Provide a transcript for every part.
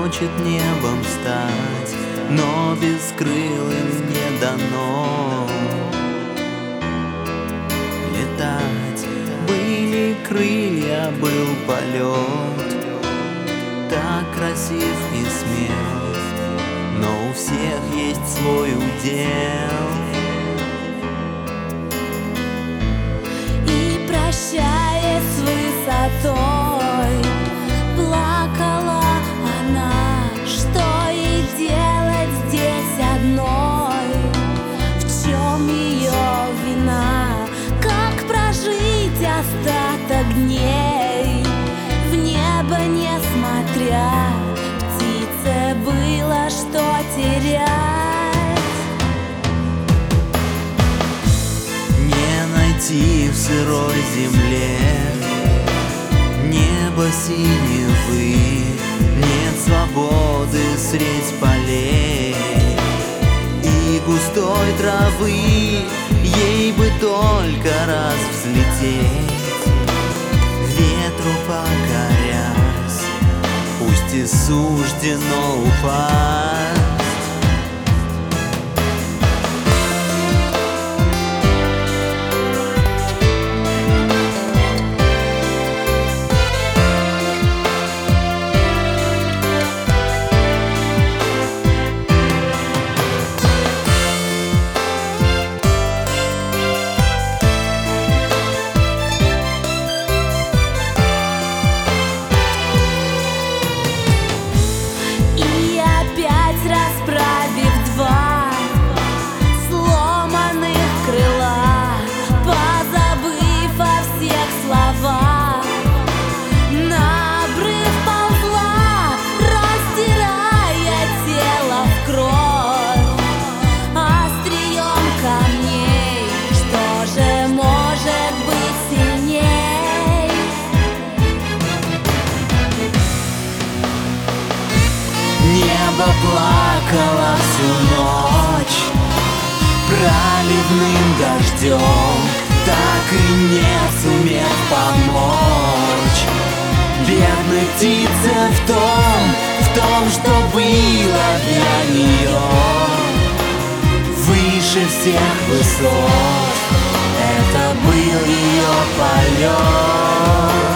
хочет небом стать, но бескрылым не дано летать. Были крылья, был полет, так красив и смел, но у всех есть свой удел. И прощаясь с высотой, плакала она, что ей делать здесь одной, в чем ее вина, как прожить остаток дней, в небо не смотря, птице было что терять. Не найти в сырой земле небо синевы, нет свободы средь полей и густой травы. Ей бы только раз взлететь, ветру покорясь, пусть и суждено упасть. Небо плакало всю ночь проливным дождем, так и не сумев помочь бедной птице в том, что было для нее выше всех высот. Это был ее полет.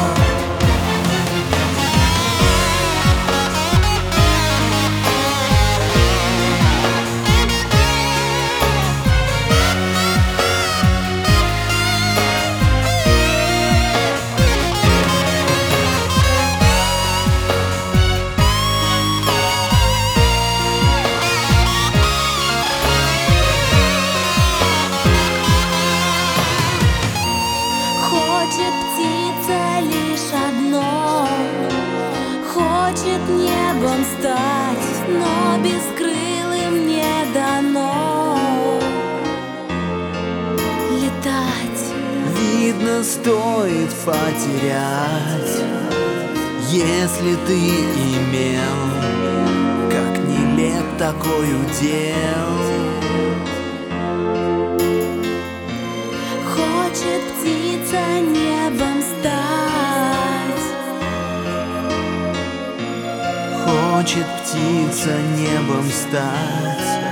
Хочет птица лишь одно, хочет небом стать, но бескрылым не дано летать. Видно, стоит потерять, если ты имел, как нелеп такой удел. Хочет птица небом стать, Хочет птица небом стать.